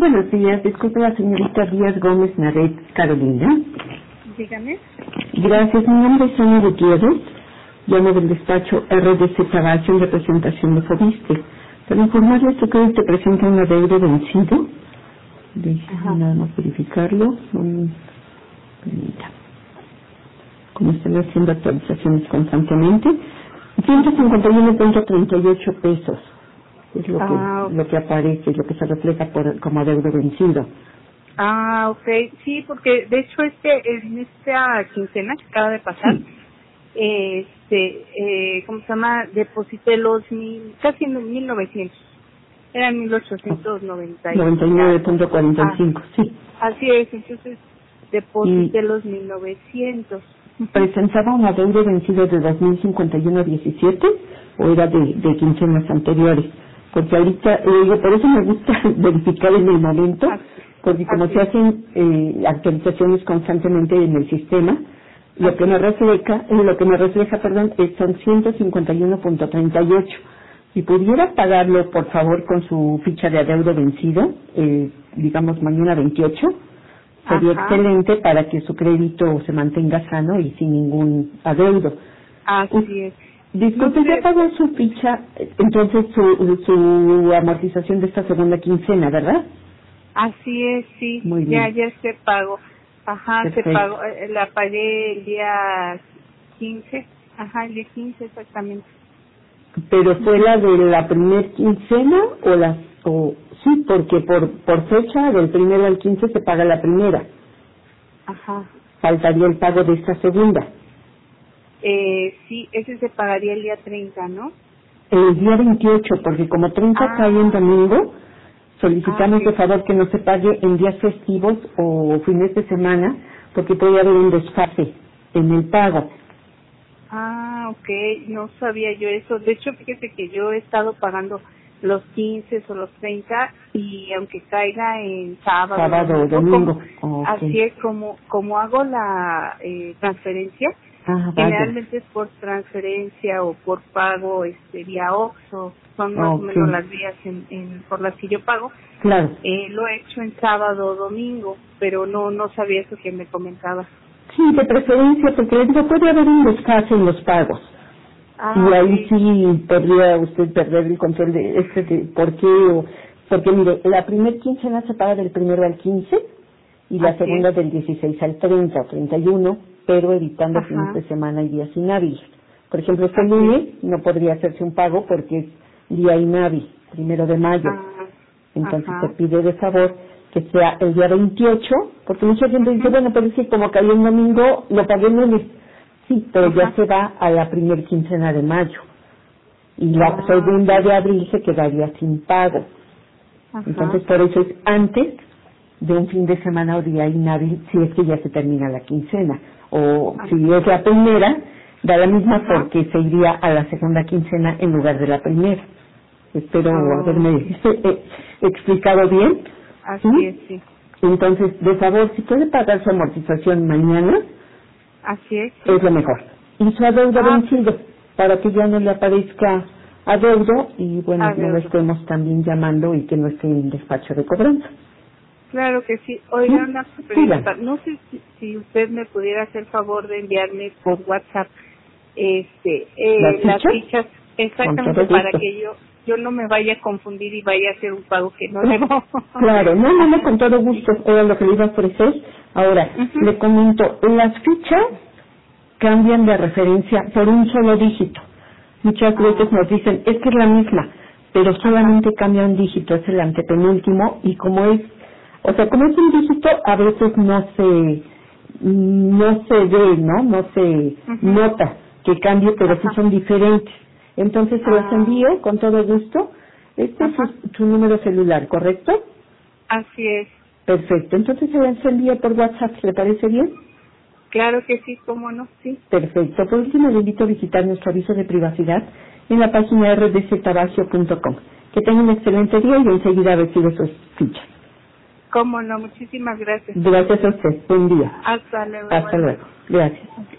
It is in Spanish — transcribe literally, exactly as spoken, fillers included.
buenos días. Disculpe la señorita Díaz Gómez Naret, Carolina. Dígame. Gracias. Mi nombre es Sonia Gutiérrez. Llamo del despacho R D C Tabacio en representación de Fobiste. Para informarles que hoy te presenta un adeudo vencido. Déjenme nada más verificarlo. Un... Permita. Como están haciendo actualizaciones constantemente. ciento cincuenta y uno punto treinta y ocho pesos. Es lo, ah, que, lo que aparece, lo que se refleja por, como adeudo vencido. Ah, ok. Sí, porque de hecho este en esta quincena que acaba de pasar, sí. este, eh, ¿cómo se llama? Deposité los mil, casi mil novecientos. Eran mil ochocientos noventa y nueve punto cuarenta y cinco, ah, sí. Así es, entonces deposité y los mil novecientos. ¿Presentaba un adeudo vencido de dos mil cincuenta y uno diecisiete o era de, de quincenas anteriores? Porque ahorita, eh, por eso me gusta verificar en el momento, porque como se hacen eh, actualizaciones constantemente en el sistema, lo que me refleja, eh, lo que me refleja, perdón, es, son ciento cincuenta y uno punto treinta y ocho. Si pudiera pagarlo, por favor, con su ficha de adeudo vencido, eh, digamos mañana veintiocho, sería Ajá. excelente para que su crédito se mantenga sano y sin ningún adeudo. Así es. Disculpe, no ya pagó su ficha, entonces su, su amortización de esta segunda quincena, ¿verdad? Así es, sí. Muy bien. Ya, ya se pagó. Ajá, Perfecto. se pagó. Eh, la pagué el día quince. Ajá, el día quince exactamente. ¿Pero fue la de la primer quincena o la, o, sí, porque por, por fecha del primero al quince se paga la primera? Ajá. Faltaría el pago de esta segunda. Eh, sí, ese se pagaría el día treinta, ¿no? El día veintiocho, porque como treinta ah. cae en domingo, solicitamos ah, de favor que no se pague en días festivos o fines de semana, porque puede haber un desfase en el pago. Ah, ok, no sabía yo eso. De hecho, fíjese que yo he estado pagando los quince o los treinta y aunque caiga en sábado, sábado o domingo, como, okay. así es como como hago la eh, transferencia. Ah, generalmente es por transferencia o por pago este vía Oxxo, son más okay. o menos las vías en, en, por las que yo pago. Claro. Eh, lo he hecho en sábado o domingo, pero no no sabía eso que me comentabas. Sí, de preferencia, porque le digo, puede haber un desfase en los pagos. Ah, y ahí sí. sí podría usted perder el control de este, de, ¿por qué? O, porque mire, la primer quincena se paga del primero al quince y la Así segunda es. del dieciséis al treinta o treinta y uno, pero evitando Ajá. fines de semana y días inhábiles. Por ejemplo, este Así lunes es. no podría hacerse un pago porque es día inhábil, primero de mayo. Ah, Entonces Ajá. se pide de favor que sea el día veintiocho, porque mucha gente dice, bueno, pero sí, como cayó el domingo, lo pagué el lunes. Sí, pero Ajá. ya se va a la primer quincena de mayo. Y la ah, segunda de abril se quedaría sin pago. Ajá. Entonces, por eso es antes de un fin de semana o día inhábil, si es que ya se termina la quincena. O Ajá. si es la primera, da la misma Ajá. porque se iría a la segunda quincena en lugar de la primera. Espero oh. haberme explicado bien. Así ¿Sí? es, sí. Entonces, de favor, si puede pagar su amortización mañana, Así es. Sí. es lo mejor. Y su adeudo ah, vencido, para que ya no le aparezca adeudo y, bueno, adeudo. no lo estemos también llamando y que no esté en despacho de cobranza. Claro que sí. Oiga, ¿Sí? una pregunta. No sé si, si usted me pudiera hacer favor de enviarme por WhatsApp este eh, ¿Las fichas? Las fichas exactamente para que yo yo no me vaya a confundir y vaya a hacer un pago que no debo. Claro, no, no, no, con todo gusto, era lo que le iba a ofrecer. Ahora, uh-huh. le comento, las fichas cambian de referencia por un solo dígito. Muchas veces nos dicen, es que es la misma, pero solamente cambia un dígito, es el antepenúltimo, y como es, o sea, como es un dígito, a veces no se, no se ve, ¿no? No se uh-huh. nota que cambie, pero Ajá. sí son diferentes. Entonces se los envío con todo gusto. Este Ajá. es su, su número celular, ¿correcto? Así es. Perfecto. Entonces se envía por WhatsApp, ¿le parece bien? Claro que sí, cómo no, sí. Perfecto. Por último, le invito a visitar nuestro aviso de privacidad en la página r d c tabacio punto com. Que tenga un excelente día y enseguida recibe sus fichas. Cómo no, muchísimas gracias. Gracias a usted. Buen día. Hasta luego. Hasta luego. Gracias.